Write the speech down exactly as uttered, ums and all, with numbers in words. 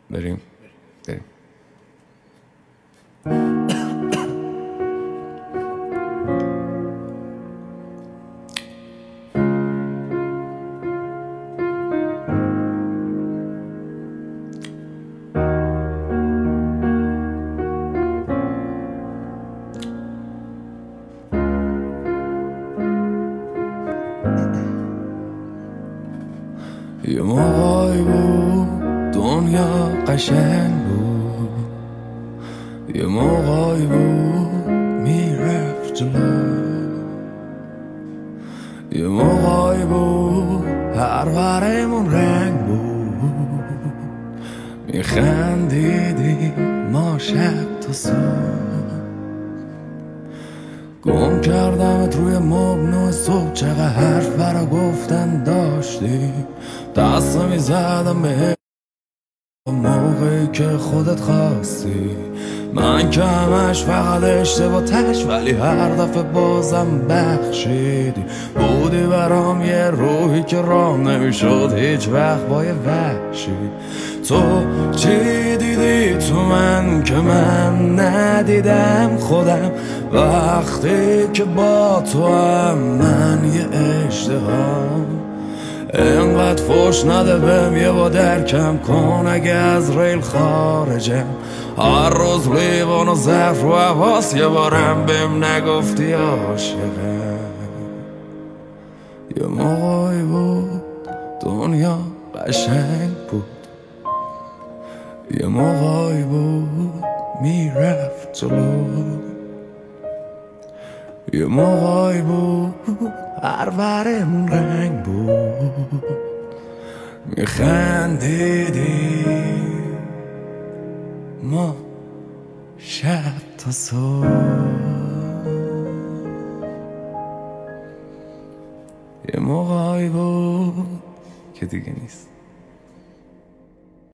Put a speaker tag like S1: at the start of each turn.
S1: بریم بریم یه موقعی بود دنیا قشنگ بود، یه موقعی بود میرفت جلو، یه موقعی بود هر ورمون رنگ بود، میخندیدیم ما شب تا صبح. گم کردمت روی مبنای صبح، چقدر حرف برا گفتن داشتی، دست میزدم به موقعی که خودت خواستی. من که همش فقط اشتباه تش، ولی هر دفعه بازم بخشیدی. بودی برام یه روحی که رام نمیشد هیچ وقت با یه وحشی. تو چی دیدی تو من که من ندیدم خودم، وقتی که با تو هم من یه اشتهام. اینقدر فوش نده بهم یه با درکم کن اگه از ریل خارجم. هر روز لیوان و ظرف رو حواس، یه بارم بهم نگفتی عاشقم. یه موقعی بود دنیا قشنگ بود، یه موقعی بود میرفت جلو، یه موقعی بود هر ورمون رنگ بود، میخندیدیم ما شب تا صبح. یه موقعی بود که دیگه نیست.